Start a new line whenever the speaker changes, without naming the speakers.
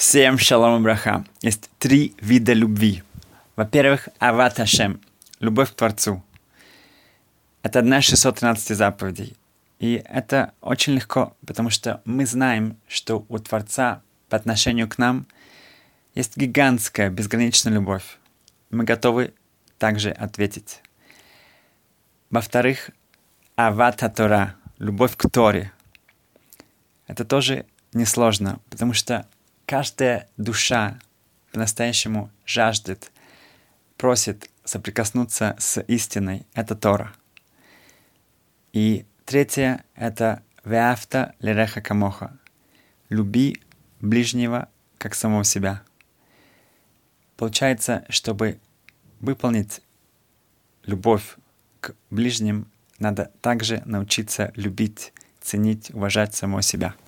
Всем шалом и браха. Есть 3 вида любви. Во-первых, ават Ашем, любовь к Творцу. Это одна из 613 заповедей. И это очень легко, потому что мы знаем, что у Творца по отношению к нам есть гигантская, безграничная любовь. Мы готовы также ответить. Во-вторых, ават Тора, любовь к Торе. Это тоже несложно, потому что каждая душа по-настоящему жаждет, просит соприкоснуться с истиной. Это Тора. И третье — это «Веафта лереха камоха» — «Люби ближнего, как самого себя». Получается, чтобы выполнить любовь к ближним, надо также научиться любить, ценить, уважать самого себя.